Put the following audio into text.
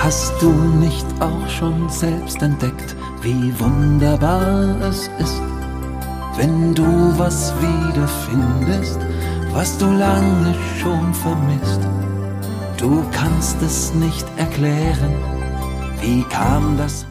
Hast du nicht auch schon selbst entdeckt, wie wunderbar es ist, wenn du was wiederfindest, was du lange schon vermisst? Du kannst es nicht erklären, wie kam das